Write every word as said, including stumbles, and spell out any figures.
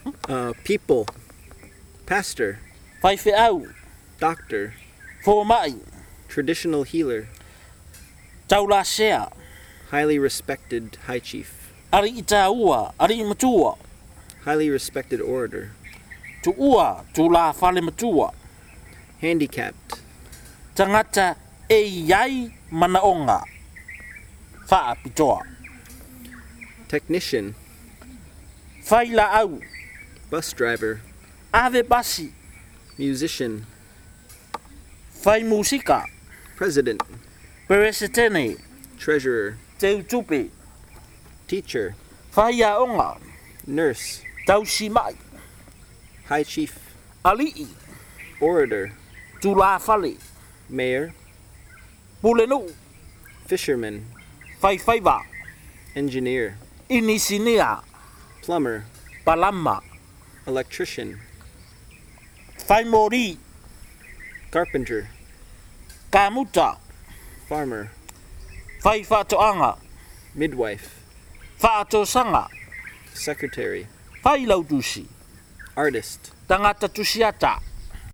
Uh, people. Pastor. Fai fe au. Doctor. Fo mai. Traditional healer. Tau la sea. Highly respected high chief. Ari i tā ua. Ari i matua. Highly respected orator. Tu ua. Tu la fale matua. Handicapped. Tangata e iai mana onga. Faa pitoa. Technician. Fai la au. Bus driver. Ave basi. Musician. Fai musika. President. Peresetene. Treasurer. Te utupe. Teacher. Fai a onga. Nurse. Tau si mai. High chief. Alii. Orator. Tu la fale. Mayor. Pulenu. Fisherman. Fai fai va. Engineer. Inisinia. Plumber. Palama. Electrician. Fai mori. Carpenter. Kamuta. Farmer. Fai whātoanga. Midwife. Whātosanga. Secretary. Fai lautusi. Artist. Tangata tusiata.